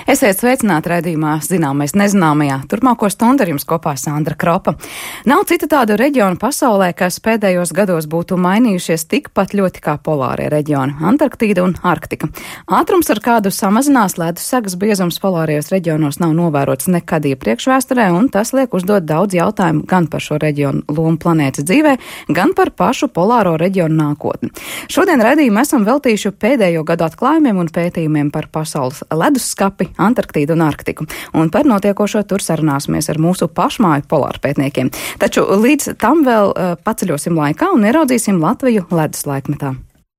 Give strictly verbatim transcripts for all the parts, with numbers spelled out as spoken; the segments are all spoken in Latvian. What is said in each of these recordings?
Esiet sveicināti raidījumā Zināmais nezināmajā. Turpmāko stundu ar jums kopā Sandra Kropa. Nav cita tāda reģiona pasaulē, kas pēdējos gados būtu mainījušies tikpat ļoti kā polārie reģioni - Antarktīda un Arktika. Ātrums, ar kādu samazinās ledus segas biezums polārijos reģionos, nav novērots nekad iepriekš vēsturē, un tas liek uzdot daudz jautājumu gan par šo reģionu lomu planētas dzīvē, gan par pašu polāro reģionu nākotni. Šodien raidījumu esam veltījuši pēdējo gadu atklājumiem un pētījumiem par pasaules ledusskapi, Antarktīdu un Arktiku. Un par notiekošo tur sarunāsimies ar mūsu pašmāju polārpētniekiem. Taču līdz tam vēl uh, paceļosim laikā un ieraudzīsim Latviju ledus laikmetā.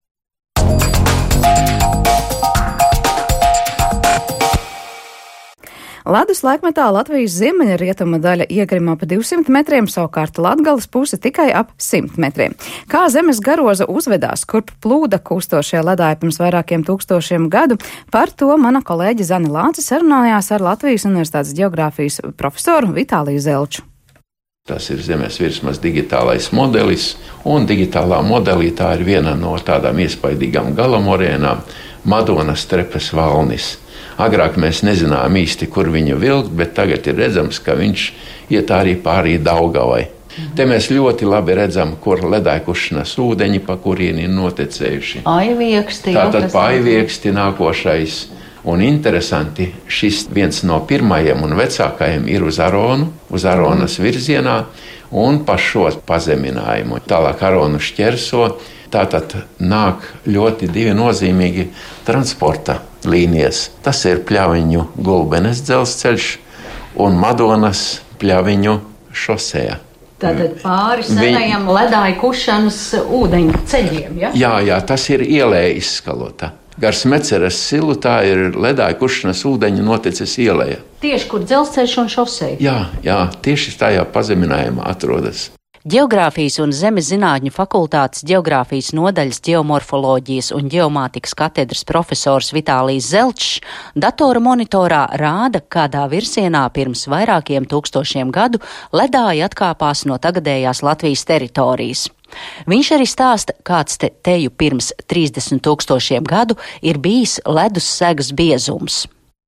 Ledus laikmetā Latvijas ziemeļrietuma daļa iegrima ap divsimt metriem, savukārt Latgales puse tikai ap simt metriem. Kā zemes garoza uzvedās, kurp plūda kūstošie ledāji pirms vairākiem tūkstošiem gadu, par to mana kolēģe Zane Lāce sarunājās ar Latvijas Universitātes ģeogrāfijas profesoru Vitāliju Zelču. Tas ir zemes virsmas digitālais modelis, un digitālā modelī tā ir viena no tādām iespaidīgām galamorēnām - Madonas trepes valnis. Agrāk mēs nezinājām īsti, kur viņu vilkt, bet tagad ir redzams, ka viņš iet arī pārī Daugavai. Mhm. Te mēs ļoti labi redzam, kur ledājukušanas ūdeņi, pa kurieni ir notecējuši. Aivieksti. Tātad pa aivieksti nākošais. Un interesanti, šis viens no pirmajiem un vecākajiem ir uz Aronu, uz Aronas virzienā un pa šo pazeminājumu. Tālāk Aronu šķerso, tātad nāk ļoti divi nozīmīgi transporta līnijas. Tas ir Pļaviņu Gulbenes dzelzceļš un Madonas Pļaviņu šosejā. Tātad pāri senajam Viņ... ledājukušanas ūdeņu ceļiem, ja? Jā, jā, tas ir ielēja izskalota. Gar Smeceres silu tā ir ledājukušanas ūdeņa noteces ielēja. Tieši kur dzelzceļš un šoseja? Jā, jā, tieši tajā pazeminājumā atrodas. Ģeogrāfijas un zemes zinātņu fakultātes ģeogrāfijas nodaļas ģeomorfoloģijas un ģeomātikas katedras profesors Vitālijs Zelčs datora monitorā rāda, kādā virsienā pirms vairākiem tūkstošiem gadu ledāji atkāpās no tagadējās Latvijas teritorijas. Viņš arī stāsta, kāds te teju pirms trīsdesmit tūkstošiem gadu ir bijis ledus segas biezums.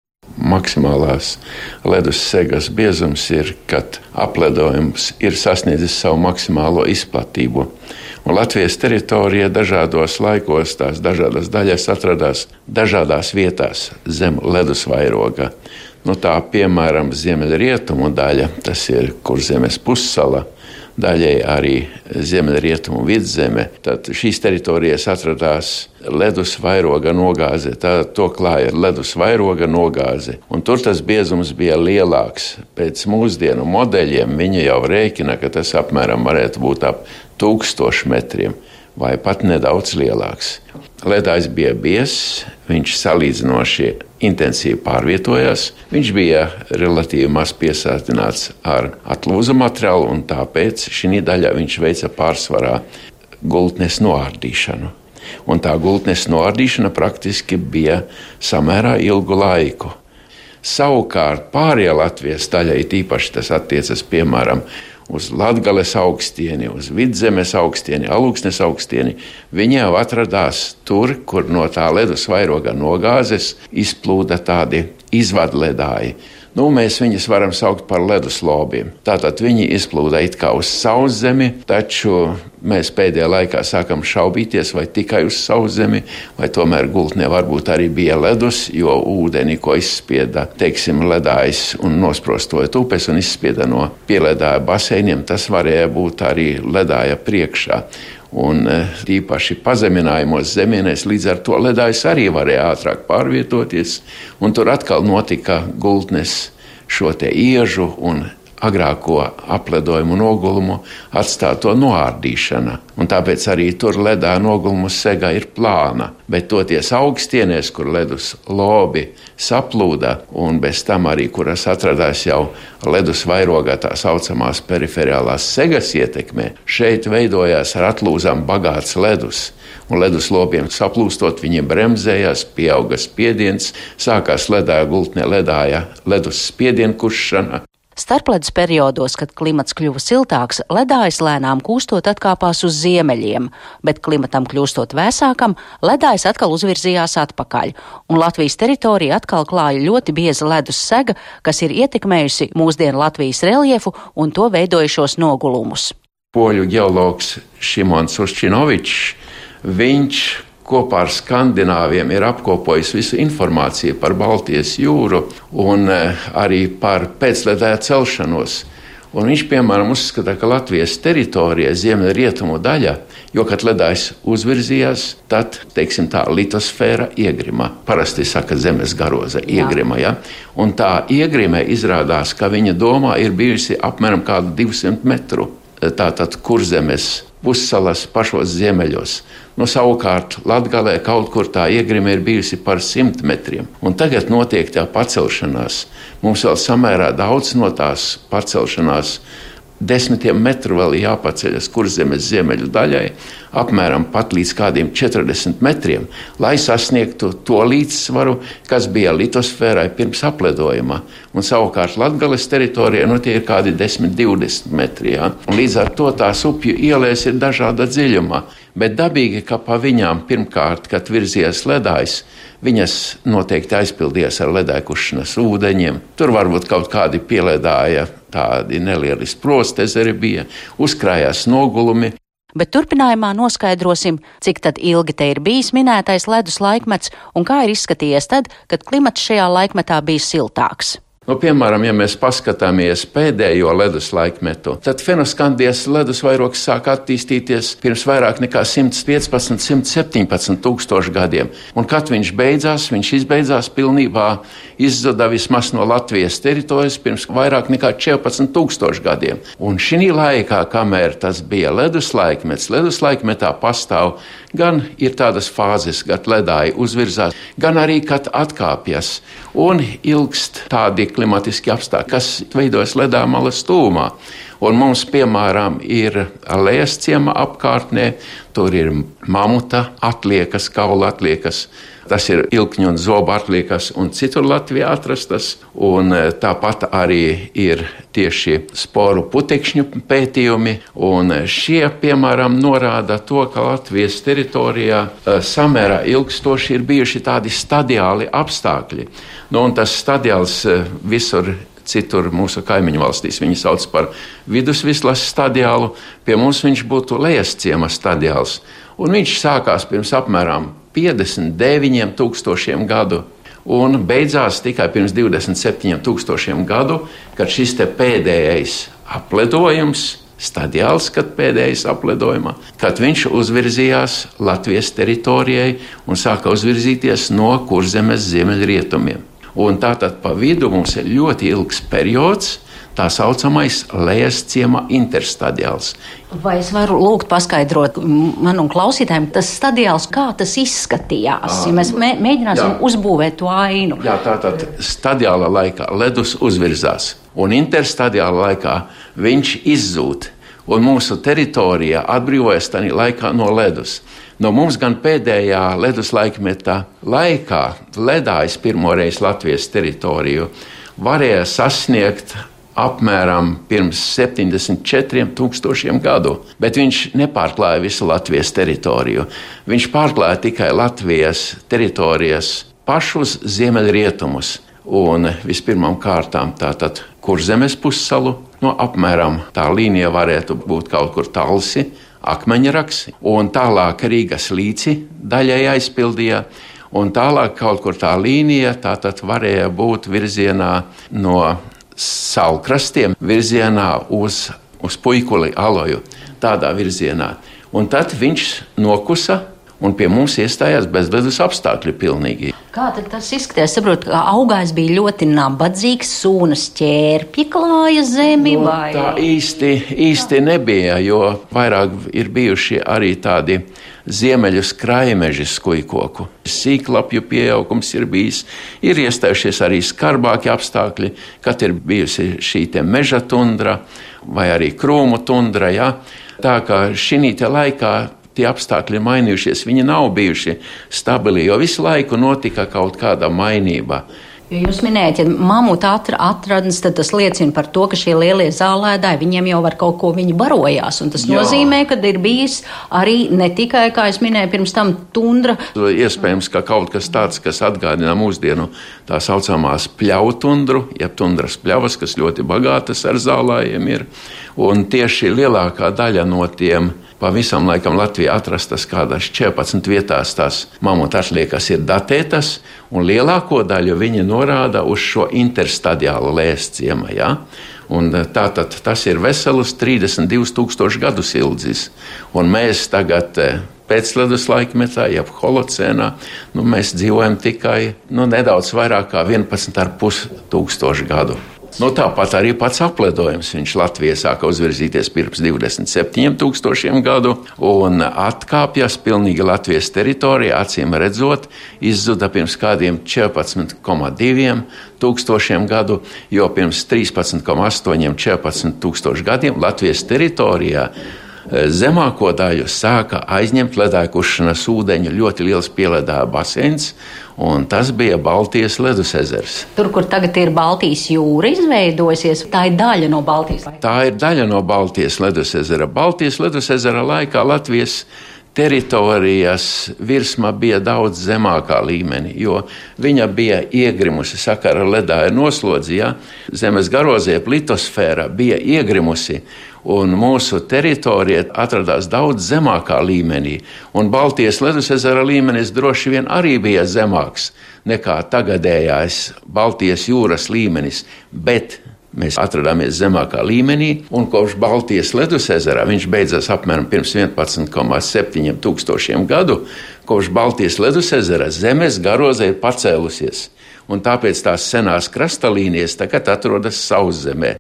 Maksimālās ledus segas biezums ir, kad apledojums ir sasniedzis savu maksimālo izplatību. Un Latvijas teritorija dažādos laikos, tās dažādas daļas atradās dažādās vietās zem ledus vairoga. Nu, tā piemēram ziemeļrietumu daļa, tas ir Kurzemes pussala, daļai arī ziemeļrietumu vidzeme. Tad šīs teritorijas atradās ledus vairoga nogāze. Tā to klāja ledus vairoga nogāze. Un tur tas biezums bija lielāks. Pēc mūsdienu modeļiem viņi jau rēķina, ka tas apmēram varētu būt ap tūkstošu metriem vai pat nedaudz lielāks. Ledājs bija biezs, viņš salīdzinoši intensīvi pārvietojās. Viņš bija relatīvi maz piesātināts ar atlūzu materiālu, un tāpēc šī daļā viņš veica pārsvarā gultnes noārdīšanu. Un tā gultnes noārdīšana praktiski bija samērā ilgu laiku. Savukārt pārējā Latvijas daļai, tīpaši tas attiecas piemēram uz Latgales augstieni, uz Vidzemes augstieni, Alūksnes augstieni, viņi jau atradās tur, kur no tā ledus vairoga nogāzes izplūda tādi izvadledāji. Nu, mēs viņus varam saukt par leduslobiem. Tātad viņi izplūda it kā uz sauszemi, taču mēs pēdējā laikā sākam šaubīties, vai tikai uz sauszemi, vai tomēr gultnē varbūt arī bija ledus, jo ūdeni, ko izspieda, teiksim, ledājs un nosprostojot upes un izspieda no pieledāja baseiniem, tas varēja būt arī ledāja priekšā. Un tīpaši pazeminājumos zemienēs līdz ar to ledājs arī varēja ātrāk pārvietoties, un tur atkal notika gultnes šo te iežu un agrāko apledojumu nogulumu atstāto noārdīšana. Un tāpēc arī tur ledā nogulumu sega ir plāna, bet toties augstienēs, kur ledus lobi saplūda, un bez tam arī, kuras atradās jau ledus vairogā tā saucamās periferiālās segas ietekmē, šeit veidojās ar atlūzām bagāts ledus. Un ledus lobiem saplūstot, viņi bremzējās, pieauga spiediens, sākās ledāja gultnē ledāja ledus spiedienkušana. Starpledus periodos, kad klimats kļuva siltāks, ledājs lēnām kūstot atkāpās uz ziemeļiem, bet klimatam kļūstot vēsākam, ledājs atkal uzvirzījās atpakaļ, un Latvijas teritorija atkal klāja ļoti bieza ledus sega, kas ir ietekmējusi mūsdienu Latvijas reljefu un to veidojušos nogulumus. Poļu ģeologs Šimons Uščinovičs, viņš kopā ar skandināviem ir apkopojis visu informāciju par Baltijas jūru un arī par pēcledāja celšanos. Un viņš, piemēram, uzskata, ka Latvijas teritorija ziemeļrietumu daļa, jo, kad ledājs uzvirzījās, tad, teiksim tā, litosfēra iegrima. Parasti saka zemes garoza iegrima, ja? Un tā iegrime izrādās, ka viņa domā ir bijusi apmēram kādu divsimt metru. Tātad Kurzemes pussalas pašos ziemeļos. No savukārt Latgalē kaut kur tā iegrime ir bijusi par simt metriem. Un tagad notiek tā pacelšanās. Mums vēl samērā daudz no tās pacelšanās. Desmitiem metru vēl jāpaceļas Kurzemes ziemeļu daļai, apmēram pat līdz kādiem četrdesmit metriem, lai sasniegtu to līdzsvaru, kas bija litosfērai pirms apledojuma. Un savukārt Latgales teritorijā nu tie ir kādi desmit, divdesmit metri. Ja? Un līdz ar to tās upju ielēs ir dažāda dziļumā. Bet dabīgi, ka pa viņām pirmkārt, kad virzies ledājs, viņas noteikti aizpildījās ar ledājukušanas ūdeņiem. Tur varbūt kaut kādi pieledāja, tādi nelieli sprostezeri bija, uzkrājās nogulumi. Bet turpinājumā noskaidrosim, cik tad ilgi te ir bijis minētais ledus laikmets un kā ir izskatījies tad, kad klimats šajā laikmetā bija siltāks. Nu, piemēram, ja mēs paskatāmies pēdējo ledus laikmetu, tad Fenoskandijas ledus vairogs sāk attīstīties pirms vairāk nekā simt piecpadsmit, simt septiņpadsmit tūkstoši gadiem. Un kad viņš beidzās, viņš izbeidzās pilnībā, izzuda vismaz no Latvijas teritorijas pirms vairāk nekā četrpadsmit tūkstoši gadiem. Un šī laikā, kamēr tas bija ledus laikmets, ledus laikmetā pastāv gan ir tādas fāzes, kad ledāji uzvirzās, gan arī, kad atkāpjas un ilgst tādi klimatiski apstākļi, kas veidojas ledāmalas tūmā. Un mums, piemēram, ir Lējasciema apkārtnē, tur ir mamuta atliekas, kaula atliekas, tas ir ilkņu un zobu atliekas un citur Latvijā atrastas. Un tāpat arī ir tieši sporu putekšņu pētījumi. Un šie, piemēram, norāda to, ka Latvijas teritorijā samērā ilgstoši ir bijuši tādi stadiāli apstākļi. Nu, un tas stadiāls visur citur mūsu kaimiņu valstīs viņi sauc par vidusvislas stadiālu, pie mums viņš būtu Lējasciema stadiāls. Un viņš sākās pirms apmēram piecdesmit deviņiem tūkstošiem gadu un beidzās tikai pirms divdesmit septiņiem tūkstošiem gadu, kad šis te pēdējais apledojums, stadiāls, kad pēdējais apledojumā, kad viņš uzvirzījās Latvijas teritorijai un sāka uzvirzīties no Kurzemes ziemeļrietumiem. Un tātad pa vidu mums ir ļoti ilgs periods, tā saucamais Lējasciema interstadiāls. Vai es varu lūgt paskaidrot man un klausītājiem, tas stadiāls, kā tas izskatījās, à, ja mēs mē, mēģināsim jā. uzbūvēt to ainu? Jā, tātad stadiāla laikā ledus uzvirzās, un interstadiāla laikā viņš izzūd, un mūsu teritorija atbrīvojas tajā laikā no ledus. No mums gan pēdējā ledus laikmetā laikā ledājs pirmoreiz Latvijas teritoriju varēja sasniegt apmēram pirms septiņdesmit četriem tūkstošiem gadu, bet viņš nepārklāja visu Latvijas teritoriju. Viņš pārklāja tikai Latvijas teritorijas pašus ziemeļrietumus un vispirmām kārtām tātad Kurzemes pussalu, no apmēram tā līnija varētu būt kaut kur Talsi, Akmeņraks, un tālāk Rīgas līci daļai aizpildīja, un tālāk kaut kur tā līnija tātad varēja būt virzienā no Salkrastiem, virzienā uz, uz Puikuli aloju, tādā virzienā. Un tad viņš nokusa un pie mums iestājās bezledus apstākļi pilnīgi. Kā tad tas izskatījās? Saprotu, ka augājs bija ļoti nabadzīgs, sūnas ķērpji klāja zemi, nu, vai? Tā īsti, īsti nebija, jo vairāk ir bijuši arī tādi ziemeļu skraimeži skujkoku. Sīklapju pieaugums ir bijis, ir iestājušies arī skarbāki apstākļi, kad ir bijusi šī te meža tundra vai arī krūmu tundra, ja? Tā kā šī te laikā tie apstākļi ir mainījušies, viņi nav bijuši stabili, jo visu laiku notika kaut kāda mainība. Jo jūs minējat, ja mamuta atradnes, tad tas liecina par to, ka šie lielie zālēdāji, viņiem jau var kaut ko viņi barojās. Un tas Jā. nozīmē, ka ir bijis arī ne tikai, kā es minēju, pirms tam tundra. Iespējams, ka kaut kas tāds, kas atgādina mūsdienu tā saucamās pļautundru, jeb tundras pļavas, kas ļoti bagātas ar zālājiem ir. Un tieši lielākā daļa no tiem pavisam laikam Latvijā atrastas kādās četrpadsmit vietās tās mamuta atliekas ir datētas, un lielāko daļu viņi norāda uz šo interstadiālu lēsciema. Ja? Un tātad tas ir veselus trīsdesmit divus tūkstošus gadus ilgs. Un mēs tagad pēcledus laikmetā, jeb holocēnā, nu, mēs dzīvojam tikai nu, nedaudz vairāk kā vienpadsmit ar pus tūkstošu gadu. Nu, tāpat arī pats apledojums. Viņš Latvijā sāka uzvirzīties pirms divdesmit septiņiem tūkstošiem gadu un atkāpjas pilnīgi Latvijas teritorijā, acīm redzot, izzuda pirms kādiem četrpadsmit komats divi tūkstošiem gadu, jo pirms trīspadsmit komats astoņi četrpadsmit tūkstoši gadiem Latvijas teritorijā zemāko daļu sāka aizņemt ledājukušanas ūdeņu ļoti liels pieledāja baseins, un tas bija Baltijas ledus ezers. Tur, kur tagad ir Baltijas jūra izveidojusies, tā ir daļa no Baltijas ledus. Tā ir daļa no Baltijas ledus ezera. Baltijas ledus ezera laikā Latvijas teritorijas virsma bija daudz zemākā līmenī, jo viņa bija iegrimusi sakara ledāja noslodzi, ja? Zemes garozē litosfēra bija iegrimusi, un mūsu teritorija atradās daudz zemākā līmenī, un Baltijas ledus ezera līmenis droši vien arī bija zemāks nekā tagadējais Baltijas jūras līmenis, bet mēs atradāmies zemākā līmenī, un kopš Baltijas ledus ezera, viņš beidzās apmēram pirms vienpadsmit komats septiņi tūkstošiem gadu, kopš Baltijas ledus ezera zemes garoze ir pacēlusies, un tāpēc tās senās krastalīnijas tagad atrodas sauszemē.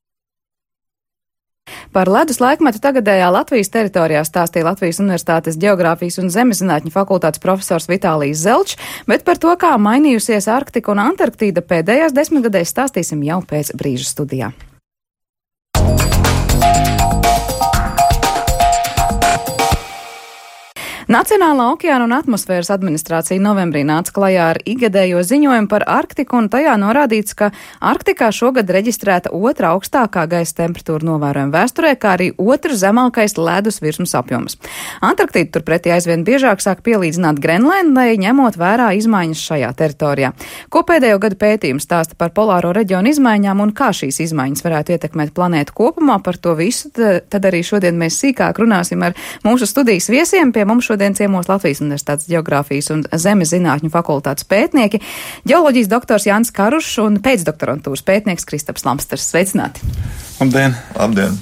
Par ledus laikmetu tagadējā Latvijas teritorijā stāstīja Latvijas Universitātes Geogrāfijas un Zemezinātņu fakultātes profesors Vitālijs Zelčs, bet par to, kā mainījusies Arktika un Antarktīda pēdējās desmitgadēs, stāstīsim jau pēc brīža studijā. Nacionālā okeāna un atmosfēras administrācija novembrī nāca klajā ar ikgadējo ziņojumu par Arktiku, un tajā norādīts, ka Arktikā šogad reģistrēta otra augstākā gaisa temperatūra novērojuma vēsturē, kā arī otrs zemākais ledus virsmas apjoms. Antarktīdu turpretī aizvien biežāk sāk pielīdzināt Grenlandai, ņemot vērā izmaiņas šajā teritorijā. Ko pēdējo gadu pētījums stāsta par polāro reģionu izmaiņām un kā šīs izmaiņas varētu ietekmēt planētu kopumā, par to visu tad arī šodien mēs sīkāk runāsim ar mūsu studijas viesiem. Pie mums šodien ciemos Latvijas Universitātes Geogrāfijas un Zemezinātņu fakultātes pētnieki, ģeoloģijas doktors Jānis Karušs un pēcdoktorantūras pētnieks Kristaps Lamsters. Sveicināti! Labdien! Labdien!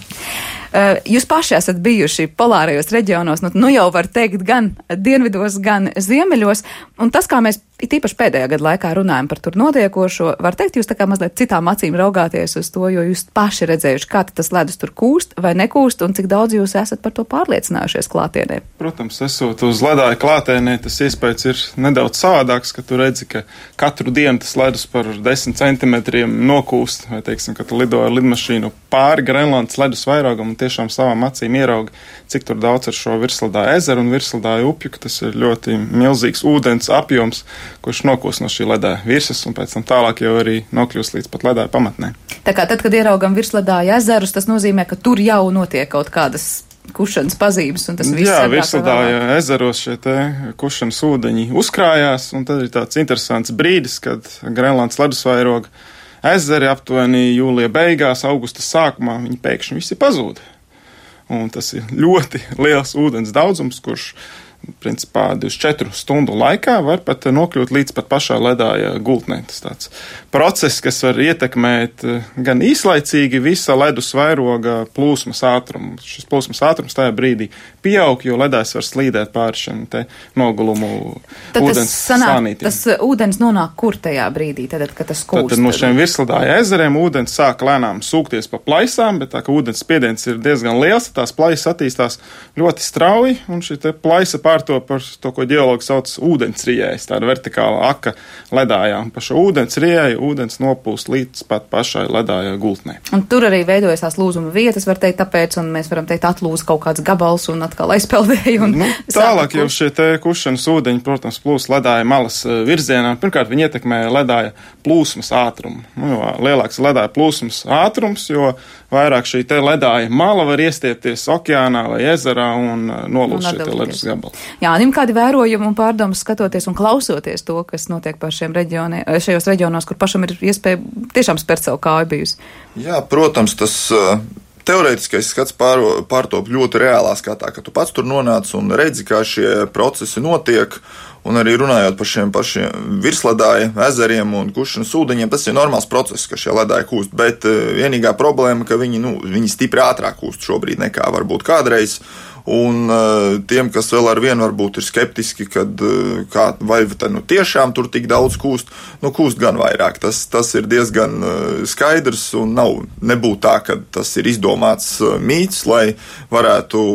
Jūs paši esat bijuši polārajos reģionos, nu, nu jau var teikt, gan dienvidos, gan ziemeļos, un tas, kā mēs tīpaši pēdējā gada laikā runājam par tur notiekošo, var teikt, jūs tā kā mazliet citām acīm raugāties uz to, jo jūs paši redzējuši, kā tas ledus tur kūst vai nekūst, un cik daudz jūs esat par to pārliecinājušies klātienē. Protams, esot uz ledāja klātienē, tas iespējas ir nedaudz savādāks, ka tu redzi, ka katru dienu tas ledus par desmit centimetriem nokūst, vai teiksim, ka tu lido ar lidmašīnu pāri Grenlandes ledus vairākam un tiešām savām acīm ieraugi, cik tur daudz ar šo virsledāja ezeru un virsledāja upju, ka tas ir ļoti milzīgs ūdens apjoms, kurš nokūst no šī ledāja virsmas un pēc tam tālāk jau arī nokļūst līdz pat ledāja pamatnē. Tā kā tad, kad ieraugam virsledāja ezerus, tas nozīmē, ka tur jau notiek kaut kādas kušanas pazīmes, un tas viss Jā, virsledāja ezeros šie te kušanas ūdeņi uzkrājās, un tad ir tāds interesants brīdis, kad Grenlandes ledusvairoga ezeri aptuveni jūlija beigās, augusta sākumā, viņi pēkšņi visi pazūd. Un tas ir ļoti liels ūdens daudzums, kurš principā divdesmit četru stundu laikā var pat nokļūt līdz pat pašā ledāja gultnē. Tas tāds process, kas var ietekmēt gan īslaicīgi visa ledus vairoga plūsmas ātrumu. Šis plūsmas ātrums tajā brīdī pieaug, jo ledājs var slīdēt pāri šiem te nogulumu tad ūdens sanāk, slānītiem. Tas ūdens nonāk kur tajā brīdī, tad, kad tas kūst? Tad no šiem virsledāja ezeriem ūdens sāk lēnām sūkties pa plaisām, bet tā, ka ūdens spiediens ir diezgan liels, tās plaisas attīstās ļoti strauji, un šī te plaisa pār kārto par to, ko ģeologi sauc ūdensriejais, tāda vertikāla aka ledājā. Un pa šo ūdensrieju ūdens nopūst līdz pat pašai ledājā gultnē. Un tur arī veidojas tās lūzuma vietas, var teikt, tāpēc, un mēs varam teikt, atlūza kaut kāds gabals un atkal aizpeldēja. Un nu, tālāk jau šie te kušanas ūdeņi, protams, plūst ledāja malas virzienā. Pirmkārt, viņi ietekmē ledāja plūsmas ātrumu. Nu, jo lielāks ledāja plūsmas ātrums, jo vairāk šī te ledāja mala var iestiepties okeānā vai ezerā un nolūst šie te ledus gabali. Jā, nim kādi vērojumi un pārdomas skatoties un klausoties to, kas notiek par šiem reģioniem, šajos reģionos, kur pašam ir iespēja tiešām spērt savu kāju bijusi. Jā, protams, tas teorētiskais skats pār, pārtop ļoti reālā skatā, ka tu pats tur nonāc un redzi, kā šie procesi notiek. Un arī runājot par šiem pašiem virsledāja ezeriem un kušanas ūdeņiem, tas ir normāls process, ka šie ledāji kūst, bet vienīgā problēma, ka viņi, nu, viņi stipri ātrāk kūst šobrīd nekā varbūt kādreiz. Un uh, tiem, kas vēl ar vienu varbūt ir skeptiski, kad uh, kā, vai tad nu tiešām tur tik daudz kūst, nu kūst gan vairāk. Tas, tas ir diezgan uh, skaidrs un nav nebūt tā, ka tas ir izdomāts uh, mīts, lai varētu,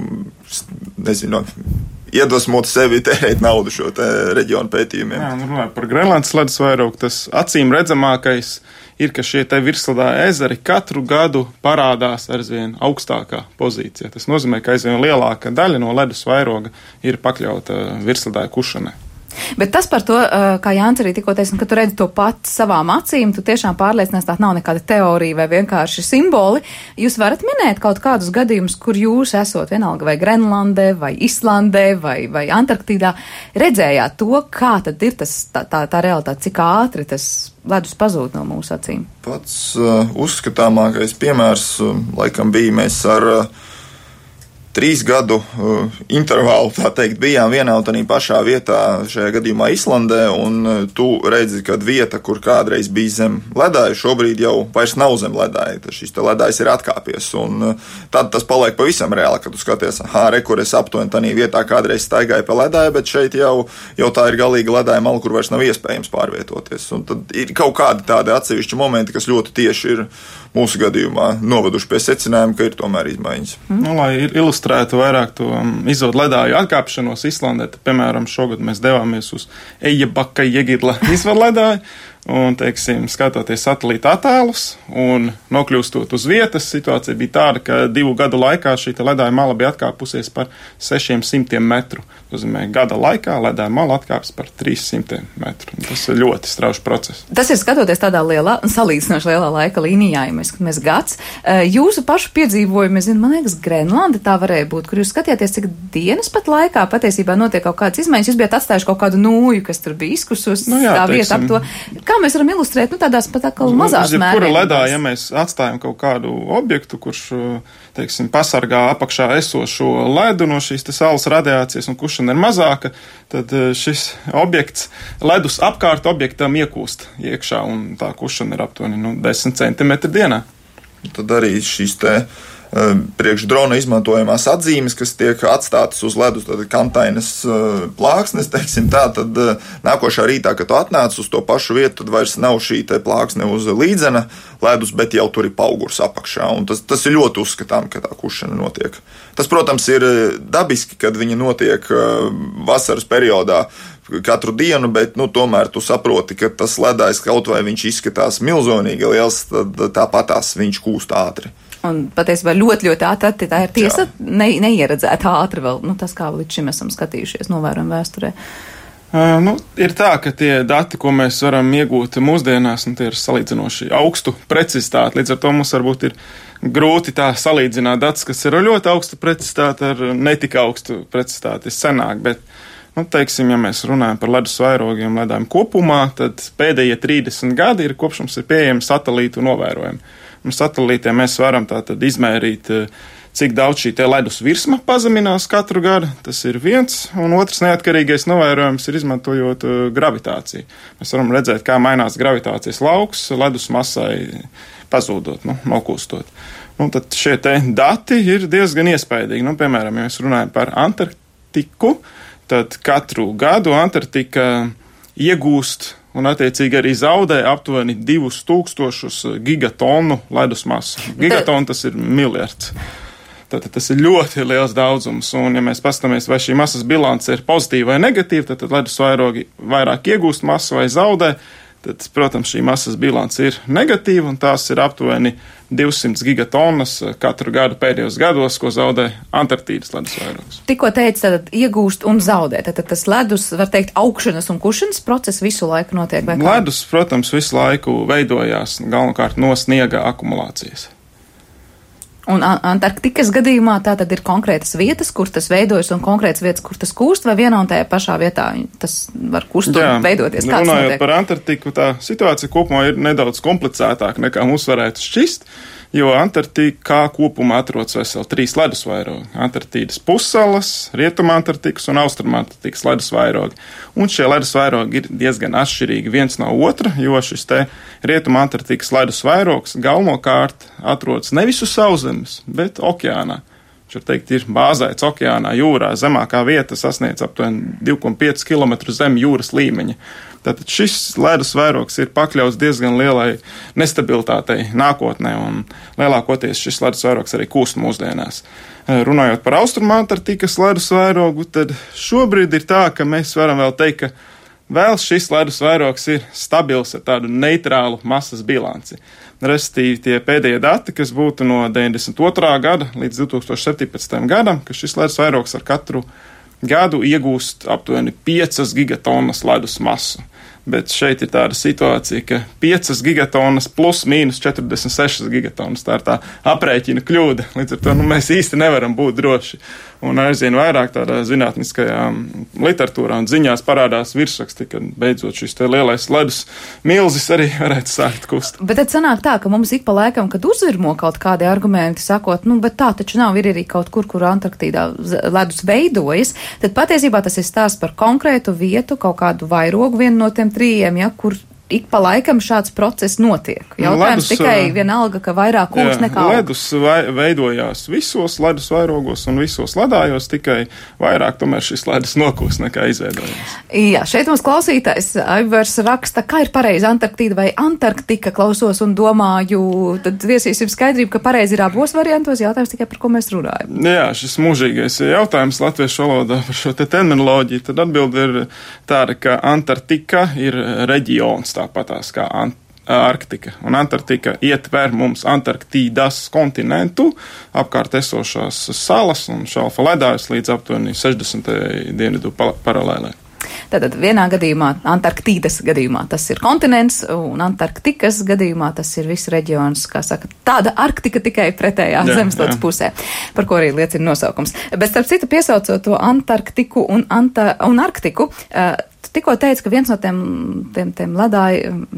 nezinu, iedvesmot sevi tērēt naudu šo te reģionu pētījumiem. Jā, nu runājot par Grenlandes ledus vairogu, tas acīm redzamākais ir, ka šie te virsledāja ezeri katru gadu parādās aizvien augstākā pozīcijā. Tas nozīmē, ka aizvien lielāka daļa no ledus vairoga ir pakļauta virsledāja kušanai. Bet tas par to, kā Jānis arī tikko teica, ka tu redzi to pats savām acīm, tu tiešām pārliecināts, tā nav nekāda teorija vai vienkārši simboli. Jūs varat minēt kaut kādus gadījumus, kur jūs esot vienalga vai Grenlandē, vai Islandē, vai, vai Antarktīdā, redzējāt to, kā tad ir tas, tā, tā, tā realitāte, cik ātri tas ledus pazūd no mūsu acīm? Pats uh, uzskatāmākais piemērs uh, laikam bija mēs ar uh, trīs gadu uh, intervālu, tā teikt, bijām vienā un tādā pašā vietā, šajā gadījumā Islandē, un uh, tu redzi, kad vieta, kur kādreiz bija zem ledāja, šobrīd jau vairs nav zem ledāja, tad šis te ledājs ir atkāpies, un uh, tad tas paliek pavisam reāli, kad tu skaties, aha, re, kur es aptuveni tādā vietā kādreiz staigāju pa ledāju, bet šeit jau, jau tā ir galīga ledāja mala, kur vairs nav iespējams pārvietoties, un tad ir kaut kādi tādi atsevišķi momenti, kas ļoti tieši ir mūsu gadījumā noveduši pie secinājuma, ka ir tomēr izmaiņas. Mm. Nu, lai ilustrētu vairāk to um, izvodu ledāju atkāpšanos Islandē, tad, piemēram, šogad mēs devāmies uz Ejabaka Jegidla izvodu ledāju, un, teiksim, skatoties satelīta attēlus un nokļūstot uz vietas, situācija bija tāda, ka divu gadu laikā šī ledāja mala bija atkāpusies par sešiem simtiem metru. Nozīmē, gada laikā ledāja mala atkāpjas par trīs simtiem metru. Tas ir ļoti strauši process. Tas ir skatoties tādā lielā, salīdzinoši lielā laika līnijā, ja mēs skatāmies gads. Jūsu pašu piedzīvojumi, es zinu, man liekas, Grenlanda tā varēja būt, kur jūs skatījāties, cik dienas pat laikā patiesībā notiek kaut kādas izmaiņas. Jūs bijat atstājuši kaut kādu nūju, kas tur bija izkusus, nu jā, tā vieta ap to. Kā mēs varam ilustrēt, nu tādās pat atkal mazās mēriem? Kura ledā, mēs... ja mēs atstājam kaut kādu objektu, kurš, teiksim, pasargā apakšā esošo ledu no šīs te saules radiācijas un kušana ir mazāka, tad šis objekts, ledus apkārt objektam iekūst iekšā un tā kušana ir aptuveni nu, desmit centimetri dienā. Tad arī šīs te priekš drona izmantojamās atzīmes, kas tiek atstātas uz ledus, tad kantainas plāksnes, teiksim tā, tad nākošā rītā, kad tu atnāc uz to pašu vietu, tad vairs nav šī te plāksne uz līdzena ledus, bet jau tur ir paugurs apakšā, un tas, tas ir ļoti uzskatām, ka tā kušana notiek. Tas, protams, ir dabiski, kad viņa notiek vasaras periodā katru dienu, bet, nu, tomēr tu saproti, ka tas ledājs, kaut vai viņš izskatās milzonīgi liels, tad tāpatās viņš kūst ātri. Un patiesībā ļoti, ļoti ātri, tā ir tiesa, ne, neieredzēta ātri vēl, nu, tas kā līdz šim esam skatījušies, novērojam vēsturē. Uh, nu, ir tā, ka tie dati, ko mēs varam iegūt mūsdienās, nu, tie ir salīdzinoši augstu precizitāti, līdz ar to mums varbūt ir grūti tā salīdzināt datus, kas ir ļoti augstu precizitāti ar netik augstu precizitāti senāk, bet, nu, teiksim, ja mēs runājam par ledus vairogiem ledājiem kopumā, tad pēdējie trīsdesmit gadi ir kopš mums ir pieejami satelītu novērojumi. Un satelītiem mēs varam tātad izmērīt, cik daudz šī te ledus virsma pazeminās katru gadu. Tas ir viens, un otrs neatkarīgais novērojums ir izmantojot gravitāciju. Mēs varam redzēt, kā mainās gravitācijas lauks ledus masai pazūdot, nu, nokūstot. Nu, tad šie te dati ir diezgan iespaidīgi. Nu, piemēram, ja mēs runājam par Antarktiku, tad katru gadu Antarktika iegūst un attiecīgi arī zaudē aptuveni divus tūkstošus gigatonu ledus masu. Gigatonu tas ir miljards. Tad tas ir ļoti liels daudzums, un ja mēs paskatāmies, vai šī masas bilance ir pozitīva vai negatīva, tad, tad ledus vairogi vairāk iegūst masu vai zaudē, tad, protams, šī masas bilance ir negatīva, un tās ir aptuveni divsimt gigatonnas katru gadu pēdējos gados, ko zaudē Antarktīdas ledus vairogs. Tikko teica, tad iegūst un zaudē, tad tas ledus, var teikt, augšanas un kušanas process visu laiku notiek, vai kā? Ledus, protams, visu laiku veidojās galvenokārt no sniega akumulācijas. Un Antarktikas gadījumā tā tad ir konkrētas vietas, kur tas veidojas, un konkrētas vietas, kur tas kūst, vai vienā un tajā pašā vietā tas var kust un veidoties? Kāds runājot notiek? Par Antarktiku, tā situācija kopumā ir nedaudz komplicētāka nekā mums varētu šķist, jo Antarktikā kopumā atrodas veseli trīs ledus vairogi. Antarktīdas pussalas, Rietuma Antarktikas un Austruma Antarktikas ledus vairogi. Un šie ledus vairogi ir diezgan atšķirīgi viens no otra, jo šis te Rietuma Antarktikas ledus vairogs galvenokārt atrodas nevis uz sauszemes, bet okeānā. Viņš, var teikt, ir bāzēts okeānā, jūrā. Zemākā vieta sasniedz aptuveni divi komats pieci kilometri zem jūras līmeņa. Tātad šis ledus vairogs ir pakļauts diezgan lielai nestabilitātei nākotnē, un lielākoties šis ledus vairogs arī kūst mūsdienās. Runājot par Austruma Antarktikas ledus vairogu, tad šobrīd ir tā, ka mēs varam vēl teikt, ka vēl šis ledus vairogs ir stabils ar tādu neitrālu masas bilanci. Restīvi tie pēdējie dati, kas būtu no deviņdesmit otrā gada līdz divi tūkstoši septiņpadsmitajam gadam, ka šis ledus vairogs ar katru gadu iegūst aptuveni piecas gigatonnas ledus masu. Bet šeit ir tāda situācija, ka piecas gigatonnas plus mīnus četrdesmit sešas gigatonnas. Tā ir tā aprēķina kļūda. Līdz ar to nu, mēs īsti nevaram būt droši. Un aizvien vairāk tādā zinātniskajā literatūrā un ziņās parādās virsraksti, ka beidzot šis te lielais ledus milzis arī varētu sākt kust. Bet tad sanāk tā, ka mums ik pa laikam, kad uzvirmo kaut kādi argumenti, sakot, nu, bet tā taču nav, ir arī kaut kur, kur Antarktīdā ledus veidojas, tad patiesībā tas ir stāsts par konkrētu vietu, kaut kādu vairogu, vienu no tiem trījiem, ja, kur ik pa laikam šāds process notiek. Jautājums ledus, tikai vienalga, ka vairāk kūst nekā ledus vai, veidojās visos ledus vairogos un visos ledājos, tikai vairāk tomēr šis ledus nokūst nekā izveidojās. Jā, šeit mums klausītājs Aivars raksta, kā ir pareizi Antarktīda vai Antarktika, klausos un domāju, tad viesīsim skaidrību, ka pareizi ir abos variantos, jautājums tikai par ko mēs runājam. Jā, šis mūžīgais jautājums latviešu valodā par šo te terminoloģiju, tad atbilde ir tāda, ka Antarktika ir reģions, tāpatās kā Ant- Arktika. Un Antarktika ietver mums Antarktīdas kontinentu, apkārt esošās salas un šalfa ledājus līdz aptuveni sešdesmitajai dienvidu paralēlē. Tātad vienā gadījumā, Antarktīdas gadījumā, tas ir kontinents, un Antarktikas gadījumā tas ir viss reģions, kā saka, tāda Arktika tikai pretējā zemeslodes pusē, par ko arī liecina nosaukums. Bet starp citu, piesaucot to Antarktiku un, Anta, un Arktiku, uh, tikko teica, ka viens no tiem, tiem, tiem ledāj,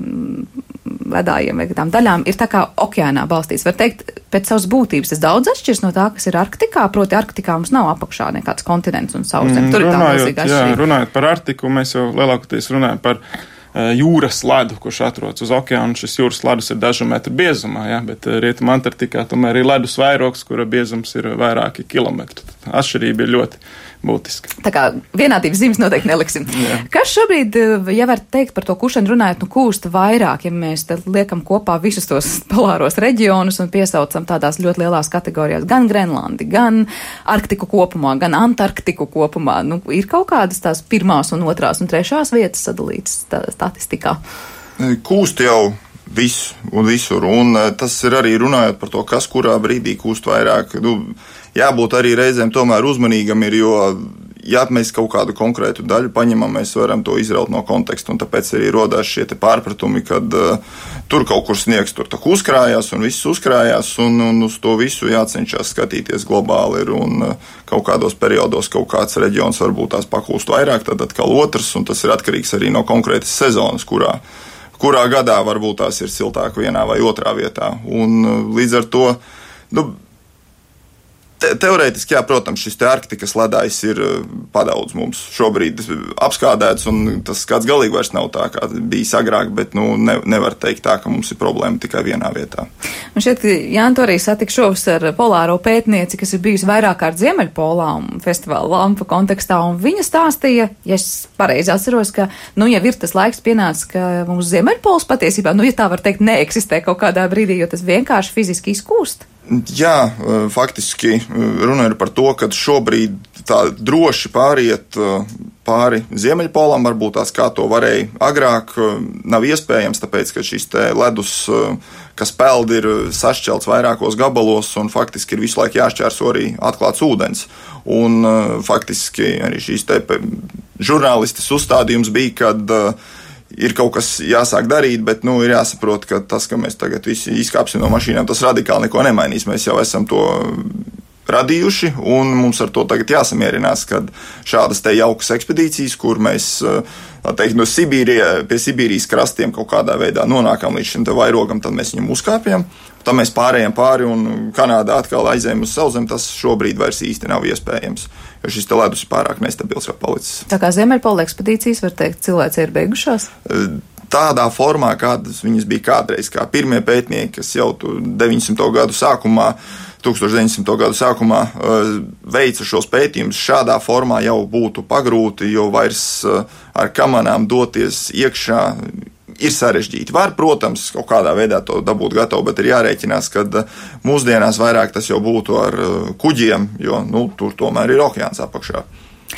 ledājiem vai tām daļām ir tā kā okeānā balstīts. Var teikt, pēc savas būtības tas daudz atšķirs no tā, kas ir Arktikā, proti Arktikā mums nav apakšā nekāds kontinents un sauszem. Tur ir tā milzīga atšķirība. Jā, runājot par Arktiku, mēs jau lielākoties runājam par jūras ledu, kurš atrodas uz okeāna. Šis jūras ledus ir dažu metru biezumā, ja, bet Rietuma Antarktikā tomēr ir ledus vairogs, kura biezums ir vairāki kilometri. Atšķirība ir ļoti būtiska. Tā kā vienādības zīmes noteikti neliksim. Jā. Kas šobrīd, ja var teikt par to kušanu runājot, nu kūst vairāk, ja mēs liekam kopā visus tos polāros reģionus un piesaucam tādās ļoti lielās kategorijās gan Grenlandi, gan Arktiku kopumā, gan Antarktiku kopumā. Nu, ir kaut kādas tās pirmās un otrās un trešās vietas sadalītas tā, statistikā? Kūst jau visu un visur, un tas ir arī runājot par to, kas kurā brīdī kūst vairāk. Nu, jābūt arī reizēm tomēr uzmanīgam ir, jo, ja mēs kaut kādu konkrētu daļu paņemam, mēs varam to izraut no konteksta, un tāpēc arī rodās šie te pārpratumi, kad uh, tur kaut kur sniegs tur tā uzkrājās, un viss uzkrājās, un, un uz to visu jācenšas skatīties globāli ir, un uh, kaut kādos periodos kaut kāds reģions varbūt tās pakūst vairāk, tad atkal otrs, un tas ir atkarīgs arī no konkrētas sezonas, kurā kurā gadā varbūt tās ir siltāk vienā vai otrā vietā. Un līdz ar to, nu, te, teorētiski, jā, protams, šis te Arktikas ledājs ir padaudz mums šobrīd apskādēts, un tas skats galīgi vairs nav tā, kā bijis agrāk, bet, nu, ne, nevar teikt tā, ka mums ir problēma tikai vienā vietā. Un šeit, Jāni, arī satikšos ar polāro pētnieci, kas ir bijusi vairāk kārt Ziemeļpolā un festivāla lampa kontekstā, un viņa stāstīja, ja es pareizi atceros, ka, nu, jau ir tas laiks pienācis, ka mums Ziemeļpols patiesībā, nu, ja tā var teikt, neeksistē kaut kādā brīdī, jo tas vienkārši fiziski izkūst. Jā, faktiski runa ir par to, ka šobrīd tā droši pāriet pāri Ziemeļpolam, varbūt tās kā to varēja agrāk, nav iespējams, tāpēc, ka šis te ledus, kas peld, ir sašķelts vairākos gabalos un faktiski ir visu laiku jāšķērso arī atklāts ūdens. Un faktiski arī šīs te žurnālistes uzstādījums bija, kad ir kaut kas jāsāk darīt, bet nu, ir jāsaprot, ka tas, ka mēs tagad visi izkāpsim no mašīnām, tas radikāli neko nemainīs. Mēs jau esam to radījuši, un mums ar to tagad jāsamierinās, kad šādas te jaukas ekspedīcijas, kur mēs, tā teikt, no Sibīrija, pie Sibīrijas krastiem kaut kādā veidā nonākam līdz šim te vairogam, tad mēs viņam uzkāpjam, tad mēs pārējām pāri un Kanādā atkal aizējam uz Sauszemi, tas šobrīd vairs īsti nav iespējams, jo šis te ledus ir pārāk nestabils jau palicis. Tā kā Ziemeļpola ekspedīcijas, var teikt, cilvēce ir beigušās? Tādā formā, kādas viņas bija kādreiz, kā pirmie pētnieki, kas jau deviņsimto gadu sākumā, tūkstoš deviņsimto gadu sākumā veica šos pētījumus, šādā formā jau būtu pagrūti, jo vairs ar kamanām doties iekšā ir sarežģīti. Var, protams, kaut kādā veidā to dabūt gatavu, bet ir jārēķinās, ka mūsdienās vairāk tas jau būtu ar kuģiem, jo nu, tur tomēr ir okeāns apakšā.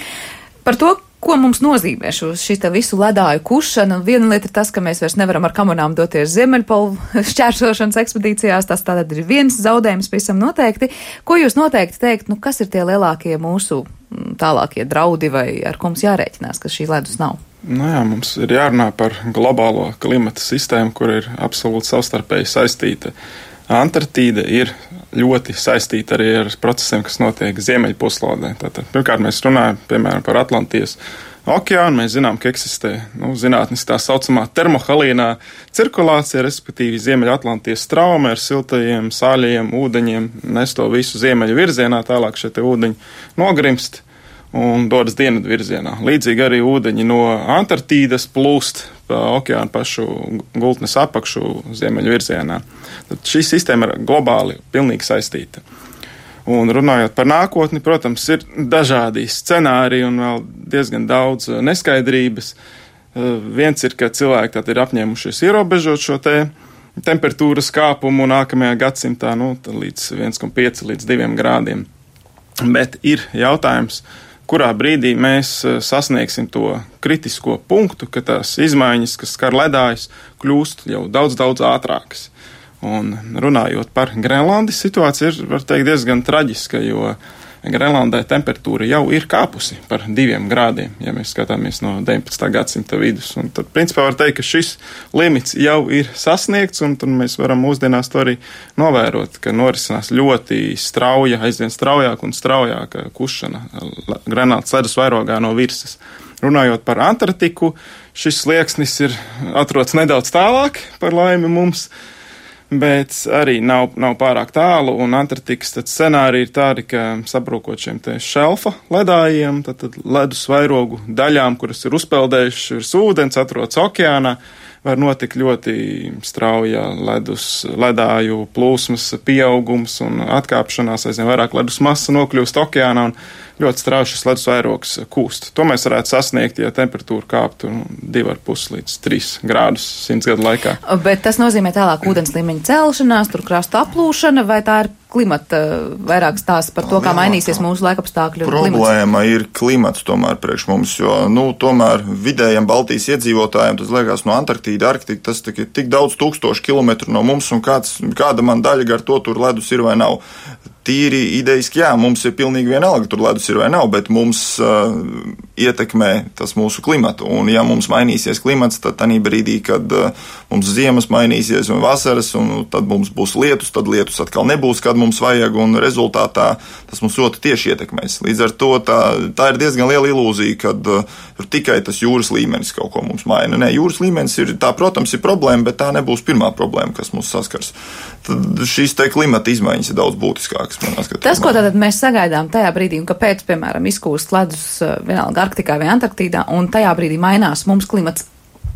Par to, ko mums nozīmē šī visu ledāju kušana, viena lieta ir tas, ka mēs vairs nevaram ar kamanām doties Ziemeļpolu šķērsošanas ekspedīcijās, tas tātad ir viens zaudējums pavisam noteikti. Ko jūs noteikti teikt, nu kas ir tie lielākie mūsu tālākie draudi vai ar ko mums jārēķinās, ka šī ledus nav? Nu jā, mums ir jārunā par globālo klimata sistēmu, kur ir absolūti savstarpēji saistīta. Antarktīda ir ļoti saistīta arī ar procesiem, kas notiek Ziemeļpuslodē. Tātad, pirmkārt, mēs runājam, piemēram, par Atlantijas okeānu. Mēs zinām, ka eksistē nu, zinātniski tā saucamā termohalīnā cirkulācija, respektīvi Ziemeļatlantijas strauma ar siltajiem, sāļajiem ūdeņiem, nes to visu ziemeļu virzienā, tālāk šie te ūdeņi nogrimst un dodas dienvidu virzienā. Līdzīgi arī ūdeņi no Antarktīdas plūst pa okeānu pašu gultnes apakšu ziemeļu virzienā. Tad šī sistēma ir globāli pilnīgi saistīta. Un runājot par nākotni, protams, ir dažādi scenāriji un vēl diezgan daudz neskaidrības. Viens ir, ka cilvēki tad ir apņēmušies ierobežot šo te temperatūras kāpumu nākamajā gadsimtā, nu, līdz viens komats pieci līdz diviem grādiem. Bet ir jautājums, kurā brīdī mēs sasniegsim to kritisko punktu, ka tās izmaiņas, kas skar ledājus, kļūst jau daudz, daudz ātrākas. Un runājot par Grenlandes situāciju, ir, var teikt, diezgan traģiska, jo Grenlandē temperatūra jau ir kāpusi par diviem grādiem, ja mēs skatāmies no deviņpadsmitā gadsimta vidus. Un tad, principā, var teikt, ka šis limits jau ir sasniegts, un tad mēs varam mūsdienās to arī novērot, ka norisinās ļoti strauja, aizvien straujāk un straujāka kušana Grenlandes ledus vairogā no virsmas. Runājot par Antarktiku, šis slieksnis ir atrodas nedaudz tālāk, par laimi mums, bet arī nav, nav pārāk tālu, un Antarktikas scenāriji ir tādi, ka sabrūkot šiem te šelfa ledājiem, tad, tad ledus vairogu daļām, kuras ir uzpeldējušas virs ūdens, atrodas okeānā, var notikt ļoti strauja ledus, ledāju plūsmas pieaugums un atkāpšanās, aizvien vairāk ledus masa nokļūst okeānā un ļoti strauji šis ledus vairogs kūst. To mēs varētu sasniegt, ja temperatūra kāptu divi ar pus līdz trīs grādus simts gadu laikā. Bet tas nozīmē tālāk ūdens līmeņa celšanās, tur krasta aplūšana, vai tā ir klimata vairāk stāsts par to, kā mainīsies mūsu laikapstākļu klimats? Problēma ir klimats tomēr priekš mums, jo, nu, tomēr vidējiem Baltijas iedzīvotājiem, tas liekas no Antarktīda, Arktika, tas ir tik daudz tūkstošu kilometru no mums, un kāds, kāda man daļa gar to tur ledus ir vai nav. Tīri idejiski, jā, mums ir pilnīgi vienalga, tur ledus ir vai nav, bet mums uh, ietekmē tas mūsu klimatu. Un ja mums mainīsies klimats, tad tanī brīdī, kad uh, mums ziemas mainīsies un vasaras, un tad mums būs lietus, tad lietus atkal nebūs, kad mums vajag, un rezultātā tas mums ļoti tieši ietekmēs. Līdz ar to tā, tā ir diezgan liela ilūzija, kad uh, tikai tas jūras līmenis kaut ko mums maina. Nē, jūras līmenis ir, tā, protams, ir problēma, bet tā nebūs pirmā problēma, kas mums saskars. Tad šīs te klimata izmaiņas ir daudz būtiskākas. Tas, ko tātad mēs sagaidām tajā brīdī, un kāpēc, piemēram, izkūst ledus vienalga Arktikā vai Antarktīdā, un tajā brīdī mainās mums klimats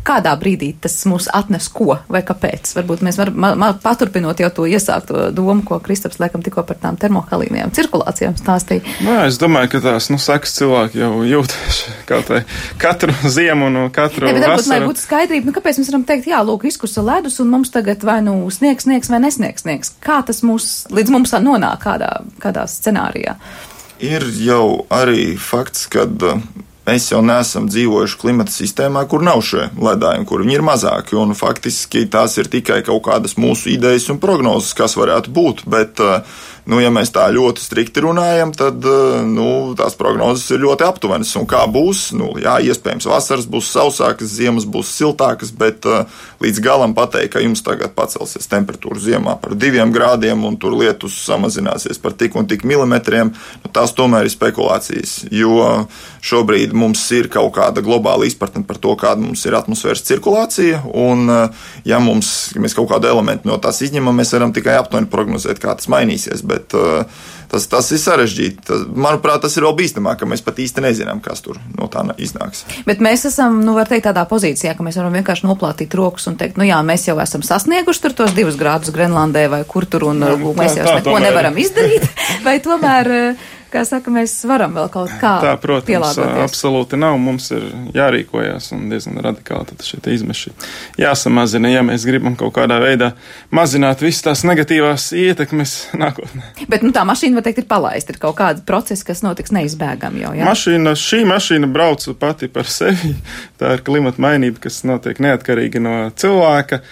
kādā brīdī tas mūs atnes ko vai kāpēc? Varbūt mēs varam paturpinot jau to iesākto domu, ko Kristaps laikam tikko par tām termohalīnajām cirkulācijām stāstīja. Nē, es domāju, ka tās, nu, sekas cilvēki jau jūt kaut vai katru ziemu un katru ne, bet varbūt, vasaru. Lai būtu skaidrība, nu, kāpēc mēs varam teikt, jā, lūk, izkusa ledus un mums tagad vai nu sniegs, sniegs vai nesniegs, sniegs. Kā tas mūs, līdz mums nonāk kādā, kādā scenārijā? Ir jau arī fakts, kad mēs jau neesam dzīvojuši klimata sistēmā, kur nav šie ledājumi, kur viņi ir mazāki, un faktiski tās ir tikai kaut kādas mūsu idejas un prognozes, kas varētu būt, bet, nu, ja mēs tā ļoti strikti runājam, tad, nu, tās prognozes ir ļoti aptuvenas, un kā būs, nu, jā, iespējams vasaras būs sausākas, ziemas būs siltākas, bet līdz galam pateikt, ka jums tagad pacelsies temperatūra ziemā par diviem grādiem, un tur lietus samazināsies par tik un tik milimetriem, nu, tās tomēr ir spekulācijas, jo šobrīd mums ir kaut kāda globāla izpratne par to, kāda mums ir atmosfēras cirkulācija, un ja mums, ja mēs kaut kādu elementu no tās izņemam, mēs varam tikai aptuveni prognozēt, kā tas mainīsies, bet uh, tas, tas ir sarežģīti. Tas, manuprāt, tas ir vēl bīstamāk, ka mēs pat īsti nezinām, kas tur no tā iznāks. Bet mēs esam, nu, var teikt, tādā pozīcijā, ka mēs varam vienkārši noplātīt rokas un teikt, nu jā, mēs jau esam sasnieguši tur tos divus grādus Grenlandē vai kur tur, un jā, mēs jau neko tomēr nevaram izdarīt, vai tomēr, kā saka, mēs varam vēl kaut kā tā, protams, pielāgoties. Absolūti nav. Mums ir jārīkojās un diezgan radikāli tad šie izmeši jāsamazina, ja mēs gribam kaut kādā veidā mazināt visas tās negatīvās ietekmes nākotnē. Bet, nu, tā mašīna, var teikt, ir palaista. Ir kaut kādi procesi, kas notiks neizbēgami jau, jā? Mašīna, šī mašīna brauc pati par sevi. Tā ir klimata mainība, kas notiek neatkarīgi no cilvēka.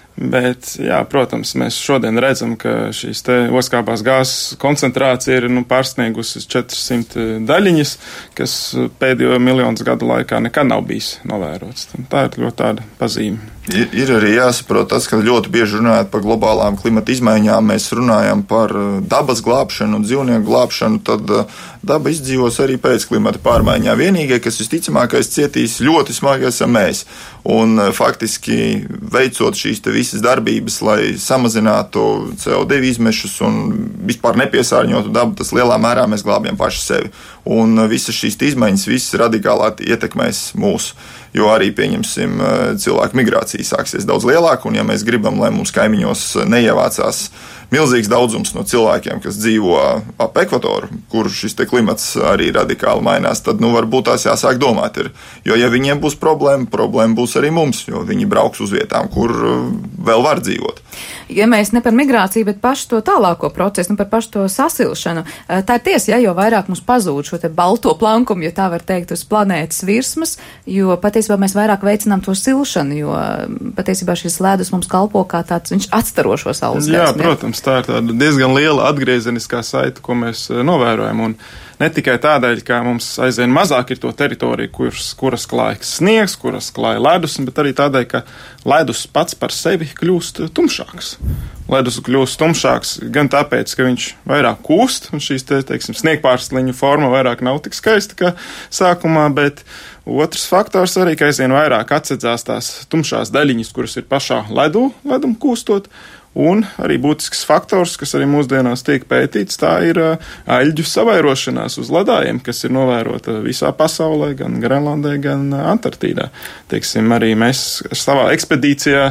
Bet, jā, protams, mēs šodien redzam, ka šīs te oskābās gāzes koncentrācija ir, nu, pārsniegusi četras simtas daļiņas, kas pēdējo miljonus gadu laikā nekad nav bijis novērots. Tā ir ļoti tāda pazīme. Ir, ir arī jāsaprot tas, ka ļoti bieži runājot par globālām klimata izmaiņām, mēs runājam par dabas glābšanu un dzīvnieku glābšanu, tad daba izdzīvos arī pēc klimata pārmaiņām. Vienīgie, kas visticamākais cietīs ļoti smagi, esam mēs. Un faktiski veicot šīs te visas darbības, lai samazinātu C O divi izmešus un vispār nepiesārņotu dabu, tas lielā mērā mēs glābjam paši sevi. Un visas šīs izmaiņas, visas radikālāk ietekmēs mūs. Jo arī, pieņemsim, cilvēku migrācija sāksies daudz lielāka, un ja mēs gribam, lai mums kaimiņos neievācās milzīgs daudzums no cilvēkiem, kas dzīvo ap ekvatoru, kur šis te klimats arī radikāli mainās, tad, nu, varbūt tās jāsāk domāt ir. Jo, ja viņiem būs problēma, problēma būs arī mums, jo viņi brauks uz vietām, kur vēl var dzīvot. Ja mēs ne par migrāciju, bet pašu to tālāko procesu, nu par pašu to sasilšanu, tā ir tiesa, ja, jo vairāk mums pazūd šo te balto plankumu, ja tā var teikt, uz planētas virsmas, jo patiesībā mēs vairāk veicinām to silšanu, jo patiesībā šis ledus mums kalpo kā tāds, viņš atstarošo saules gaismu. Jā, protams, tā ir tāda diezgan liela atgriezeniskā saita, ko mēs novērojam, un ne tikai tādēļ, ka mums aizvien mazāk ir to teritoriju, kuras, kuras klājas sniegs, kuras klāja ledus, bet arī tādēļ, ka ledus pats par sevi kļūst tumšāks. Ledus kļūst tumšāks gan tāpēc, ka viņš vairāk kūst, un šīs, te, teiksim, sniegpārsliņu forma vairāk nav tik skaista kā sākumā, bet otrs faktors arī, ka aizvien vairāk atsedzās tās tumšās daļiņas, kuras ir pašā ledu, ledum kūstot. Un arī būtisks faktors, kas arī mūsdienās tiek pētīts, tā ir aļģu savairošanās uz ledājiem, kas ir novērota visā pasaulē, gan Grenlandē, gan Antarktīdā. Teiksim, arī mēs savā ekspedīcijā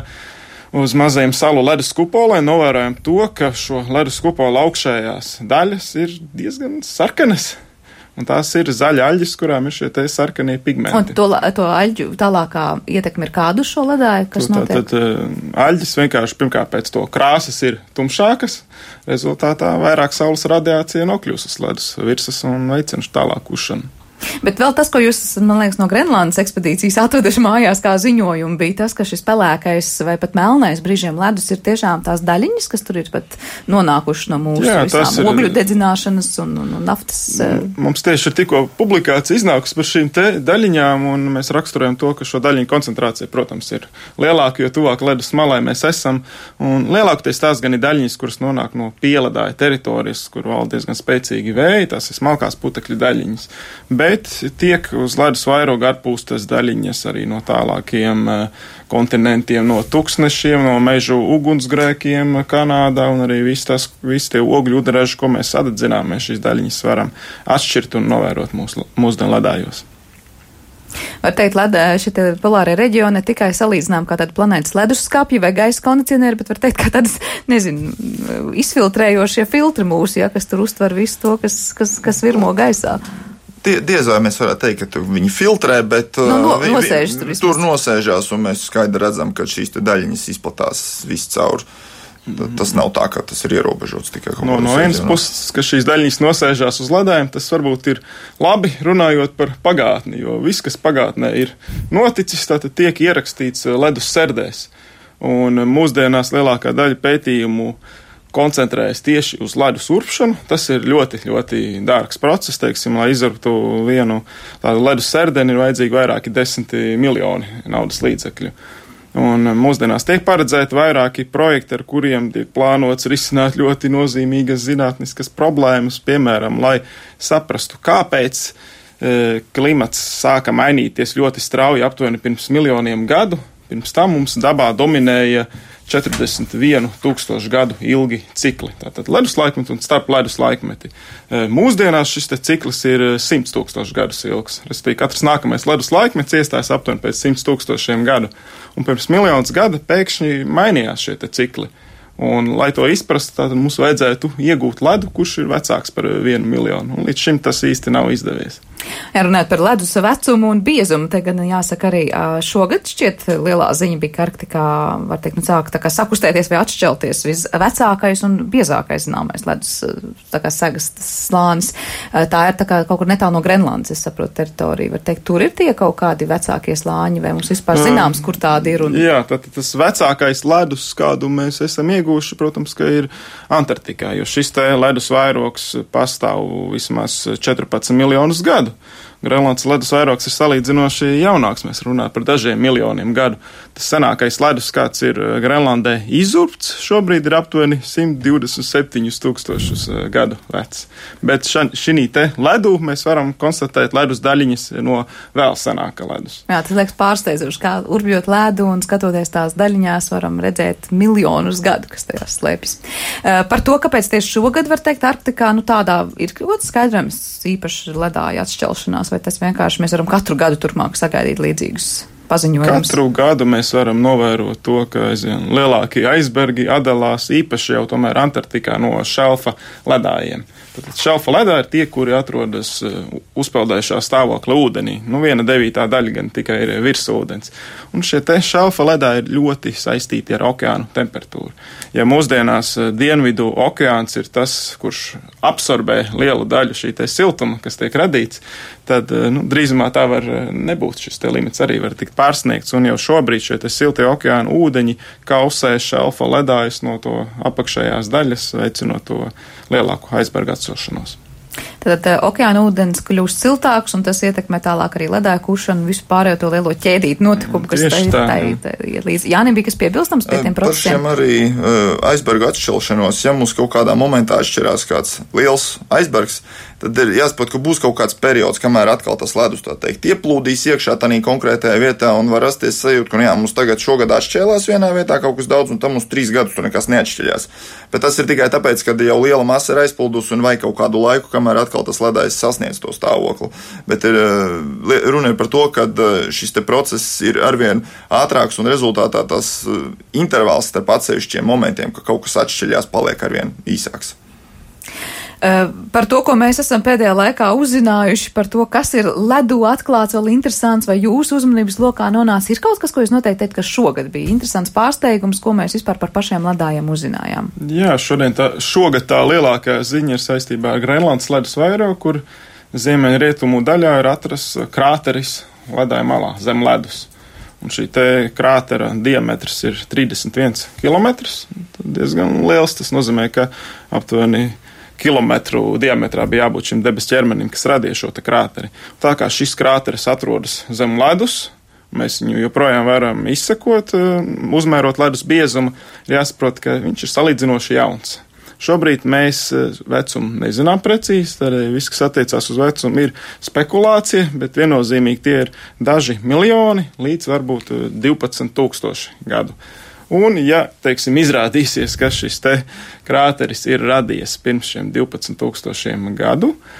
uz mazajiem salu ledus kupolēm novērojam to, ka šo ledus kupola augšējās daļas ir diezgan sarkanas. Un tās ir zaļa aļģes, kurām ir šie te sarkanie pigmenti. Un to, to aļģu tālākā ietekme ir kādu šo ledāju, kas tā, notiek? Tad aļģes vienkārši pirmkārt pēc to krāsas ir tumšākas, rezultātā vairāk saules radiācija nokļūst uz ledus virsmas un veicina tālāk kušanu. Bet vēl tas, ko jūs, man liekas, no Grenlandes ekspedīcijas atveduši mājās kā ziņojumu, bija tas, ka šis pelēkais vai pat melnais brīžiem ledus ir tiešām tās daļiņas, kas tur ir pat nonākuši no mūsu Jā, visām ir... ogļu dedzināšanas un, un, un naftas. Mums tieši ir tikko publikācija iznākusi par šīm te daļiņām, un mēs raksturojam to, ka šo daļiņu koncentrācija, protams, ir lielāka, jo tuvāk ledus malai mēs esam, un lielākoties tās gan ir daļiņas, kuras nonāk no pieledāja teritorijas, kur valda diezgan spēcīgi vēji, tās ir smalkās putekļu daļiņas. Bet tiek uz ledus vairoga atpūstas daļiņas arī no tālākiem kontinentiem, no tuksnešiem, no mežu ugunsgrēkiem Kanādā un arī visi, tas, visi tie ogļu ūdeņraži, ko mēs sadedzinām, mēs šīs daļiņas varam atšķirt un novērot mūsu, mūsdienu ledājos. Var teikt, ledā šitie polārie reģioni ne tikai salīdzinām kā tāda planētas leduskapji vai gaisa kondicionieri, bet var teikt, kā tādas, nezinu, izfiltrējošie filtri mūsu, ja, kas tur uztver visu to, kas, kas, kas virmo gaisā. Die, diez vai mēs varētu teikt, ka viņi filtrē, bet no, no, vi, nosēžas tur, tur nosēžās, un mēs skaidri redzam, ka šīs te daļiņas izplatās viss caur. Tas nav tā, ka tas ir ierobežots tikai kaut no, no vienas puses, ka šīs daļiņas nosēžās uz ledājiem, tas varbūt ir labi runājot par pagātni, jo viss, kas pagātnē ir noticis, tātad tiek ierakstīts ledus serdēs. Un mūsdienās lielākā daļa pētījumu koncentrējas tieši uz ledus urpšanu. Tas ir ļoti, ļoti dārgs process, teiksim, lai izurptu vienu tādu ledus serdeni, ir vajadzīgi vairāki desmiti miljoni naudas līdzekļu. Un mūsdienās tiek paredzēti vairāki projekti, ar kuriem tiek plānots risināt ļoti nozīmīgas zinātniskas problēmas, piemēram, lai saprastu, kāpēc e, klimats sāka mainīties ļoti strauji aptuveni pirms miljoniem gadu. Pirms tam mums dabā dominēja četrdesmit vienu tūkstošu gadu ilgi cikli. Tātad ledus laikmeti un starp ledus laikmeti. Mūsdienās šis te cikls ir simts tūkstošu gadus ilgs. Respektīvi, katrs nākamais ledus laikmets iestājas aptuveni pēc simts tūkstošiem gadu. Un pirms miljonus gada pēkšņi mainījās šie te cikli. Un, lai to izprastu, tātad mums vajadzētu iegūt ledu, kurš ir vecāks par vienu miljonu. Un līdz šim tas īsti nav izdevies. Ja runāt par ledus vecumu un biezumu, te gan jāsaka arī šogad šķiet lielā ziņa bija, ka Arktikā, var teikt, nu sāk tā kā sakustēties vai atšķelties visvecākais un biezākais zināmais ledus tā kā segas slānis. Tā ir tā kā kaut kur netālu no Grenlandes, es saprotu, teritorija. Var teikt, tur ir tie kaut kādi vecākie slāņi, vai mums vispār zināms, kur tādi ir? Un... Jā, tad tas vecākais ledus, kādu mēs esam ieguvuši, protams, ka ir Antarktikā, jo šis te ledus vairogs pastāv vismaz četrpadsmit miljonus gadu. Grenlandes ledus vairogs ir salīdzinoši jaunāks, mēs runājam par dažiem miljoniem gadu. Tas senākais ledus, kāds ir Grenlandē izurpts, šobrīd ir aptuveni simt divdesmit septiņus tūkstošus gadu vecs. Bet šī te ledu mēs varam konstatēt ledus daļiņas no vēl senāka ledus. Jā, tas liekas pārsteidzoši, kā urbjot ledu un skatoties tās daļiņās varam redzēt miljonus gadu, kas tajās slēpjas. Par to, kāpēc tieši šogad var teikt Arktikā, nu tādā ir ļoti skaidrams īpaši ledāja atšķelšanās, vai tas vienkārši mēs varam katru gadu turpmāk sagaidīt līdzīgus paziņojumus? Katru gadu mēs varam novērot to, ka aizvien lielākie aizbergi atdalās īpaši jau tomēr Antarktikā no šelfa ledājiem. Tātad šelfa ledā ir tie, kuri atrodas uzpeldējušā stāvokļa ūdenī. Nu, viena devītā daļa gan tikai ir virsūdens. Un šie te šelfa ledā ir ļoti saistīti ar okeānu temperatūru. Ja mūsdienās dienvidu okeāns ir tas, kurš absorbē lielu daļu šī te siltuma, kas tiek radīts, tad nu, drīzumā tā var nebūt. Šis te limits arī var tikt pārsniegts. Un jau šobrīd šie te siltie okeāna ūdeņi kausē šelfa ledājus no to apakšējās daļas, veicinot to lielāku aizbergu atsilšanos. Tad okeāna ūdens kļūst siltāks, un tas ietekmē tālāk arī ledāju kušanu, visu pārējo to lielo ķēdīti notikumu, kas Tieši tā, tā ir tā, līdz. Jānim bija kas piebilstams pie tiem procesiem? Par šiem arī aizbergu atšķelšanos, ja mums kaut kādā momentā atšķirās kāds liels aizbergs, tad ir jāsaprot, ka būs kaut kāds periods, kamēr atkal tas ledus, tā teikt, ieplūdīs iekšā tādā konkrētajā vietā un var rasties sajūta, ka, jā, mums tagad šogad atšķēlās vienā vietā kaut kas daudz, un tam mums trīs gadus tur nekas neatšķiļās. Bet tas ir tikai tāpēc, ka jau liela masa ir aizplūdus un vajag kaut kādu laiku, kamēr atkal tas ledājs sasniedz to stāvokli. Bet ir runa par to, ka šis te process ir arvien ātrāks un rezultātā tas intervāls starp atsevišķiem momentiem, ka kaut kas atšķiļās, paliek arvien īsāks. Uh, par to, ko mēs esam pēdējā laikā uzzinājuši, par to, kas ir ledu atklāts, vēl interesants, vai jūsu uzmanības lokā nonāca, ir kaut kas, ko jūs noteikti teikt, ka šogad bija interesants pārsteigums, ko mēs vispār par pašiem ledājiem uzzinājām? Jā, šodien tā, šogad tā lielākā ziņa ir saistībā ar Grenlandes ledus vairogu, kur ziemeļrietumu daļā ir atrasts krāteris ledāja malā zem ledus. Un šī te krātera diametrs ir trīsdesmit viens kilometrs, diezgan liels, tas nozīmē, ka aptuveni kilometru diametrā bija jābūt šim debes ķermenim, kas radīja šo te krāteri. Tā kā šis krāteris atrodas zem ledus, mēs viņu joprojām varam izsekot, uzmērot ledus biezumu, ir jāsaprot, ka viņš ir salīdzinoši jauns. Šobrīd mēs vecumu nezinām precīzi, tad viss, kas attiecās uz vecumu, ir spekulācija, bet viennozīmīgi tie ir daži miljoni līdz varbūt divpadsmit tūkstoši gadu. Un, ja, teiksim, izrādīsies, ka šis te krāteris ir radies pirms šiem divpadsmit tūkstošiem gadu,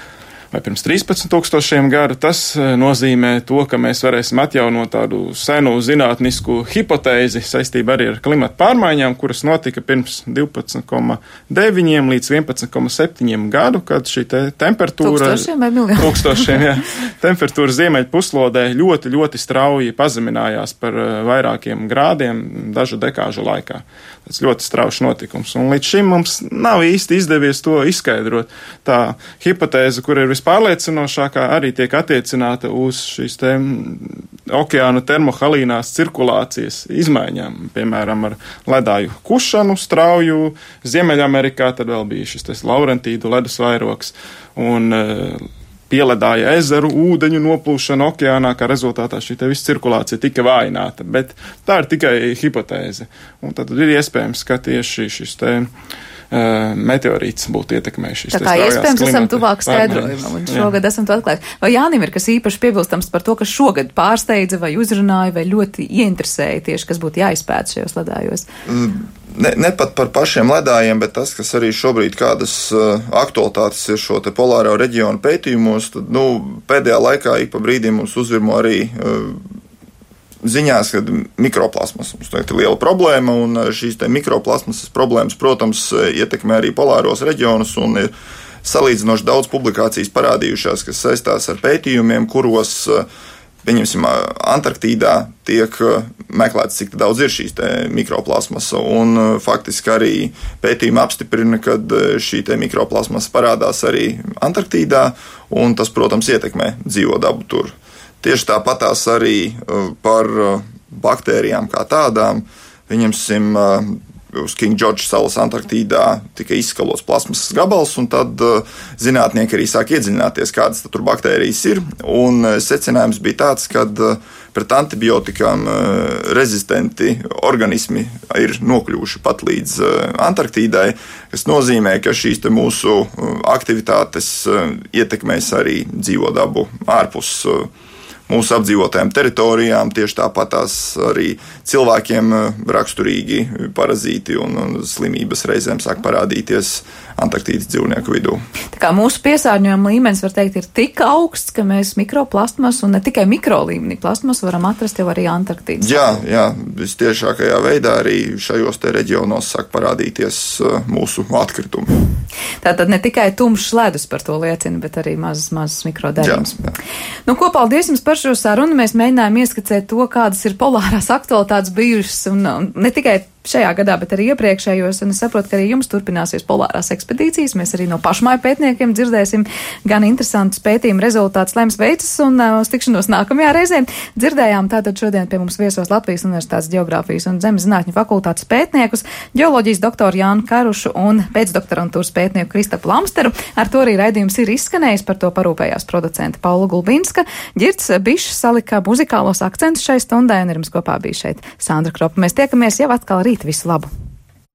vai pirms trīspadsmit tūkstošiem gadu. Tas nozīmē to, ka mēs varēsim atjaunot tādu senu zinātnisku hipotēzi saistībā arī ar klimata pārmaiņām, kuras notika pirms divpadsmit koma deviņi līdz vienpadsmit koma septiņi gadu, kad šī te temperatūra... Tūkstošiem vai miljonu? Tūkstošiem, jā. Temperatūra ziemeļu puslodē ļoti, ļoti strauji pazeminājās par vairākiem grādiem dažu dekāžu laikā. Tas ļoti strauši notikums. Un līdz šim mums nav īsti izdevies to izskaidrot. Tā hipotēze, kur ir vispārliecinošākā, arī tiek attiecināta uz šīs te okeāna termohalīnās cirkulācijas izmaiņām. Piemēram, ar ledāju kušanu strauju Ziemeļamerikā, tad vēl bija šis tas Laurentīdu ledus vairogs un pieledāja ezeru ūdeņu noplūšana okeānā, kā rezultātā šī te visa cirkulācija tika vājināta, bet tā ir tikai hipotēze. Un tad ir iespējams, ka tieši šis te uh, meteorīts būtu ietekmējušas. Tā kā iespējams esam tuvāk skaidrojumam, un šogad jā. esam to atklājuši. Vai Jānim ir kas īpaši piebilstams par to, ka šogad pārsteidza vai uzrunāja vai ļoti ieinteresēja tieši, kas būtu jāizpēta šajos ledājos? Mm. Ne, ne pat par pašiem ledājiem, bet tas, kas arī šobrīd kādas uh, aktualitātes ir šo te polāro reģionu pētījumos, tad, nu, pēdējā laikā ik pa brīdim mums uzvirmo arī uh, ziņās, ka mikroplasmas mums ir liela problēma, un šīs te mikroplasmasas problēmas, protams, ietekmē arī polāros reģionus, un ir salīdzinoši daudz publikācijas parādījušās, kas saistās ar pētījumiem, kuros uh, pieņemsim, Antarktīdā tiek meklēts, cik daudz ir šīs te mikroplasmasa, un faktiski arī pētījumi apstiprina, ka šī te mikroplasmasa parādās arī Antarktīdā, un tas, protams, ietekmē dzīvo dabu tur. Tieši tāpatās arī par baktērijām kā tādām, pieņemsim, uz King George salas Antarktīdā tika izskalots plasmasas gabals, un tad uh, zinātnieki arī sāk iedziļināties, kādas tur baktērijas ir, un uh, secinājums bija tāds, ka uh, pret antibiotikām uh, rezistenti organismi ir nokļuvuši pat līdz uh, Antarktīdai, kas nozīmē, ka šīs te mūsu uh, aktivitātes uh, ietekmēs arī dzīvo dabu ārpus uh, mūsu apdzīvotajām teritorijām, tieši tāpat tās arī cilvēkiem raksturīgi parazīti un, un slimības reizēm sāk parādīties Antarktīdas dzīvnieku vidū. Tā kā mūsu piesārņojuma līmenis, var teikt, ir tik augsts, ka mēs mikroplasmas un ne tikai mikro līmenī plasmas varam atrast jau arī Antarktīdas. Jā, jā, vistiešākajā veidā arī šajos te reģionos sāk parādīties mūsu atkritumi. Tātad ne tikai tumšs ledus par to liecina, bet arī mazas, mazas mikrodaļas. Nu, ko paldies jums par šo sarunu. Mēs mēģinājām ieskicēt to, kādas ir polārās aktualitātes bijušas, un, un ne tikai šajā gadā, bet arī iepriekšējos, un es saprotu, ka arī jums turpināsies polārās ekspedīcijas. Mēs arī no pašmāju pētniekiem dzirdēsim gan interesantus pētījumu rezultātus, lai jums veicas, un uh, uz tikšanos nākamajā reizē. Dzirdējām tātad šodien pie mums viesos Latvijas Universitātes Geogrāfijas un Zemes zinātņu fakultātes pētniekus, ģeoloģijas doktoru Jānu Karušu un pēcdoktorantūras pētnieku Kristapu Lamsteru. Ar to arī raidījums ir izskanējis, par to parūpējās producenta Paula Gulbinska. Ģirds Bišs salika muzikālos akcentus šai stundai, un ir mums kopā bija šeit Sandra Kropa. Mēs tiekamies jau atkal rīt. Visu labu!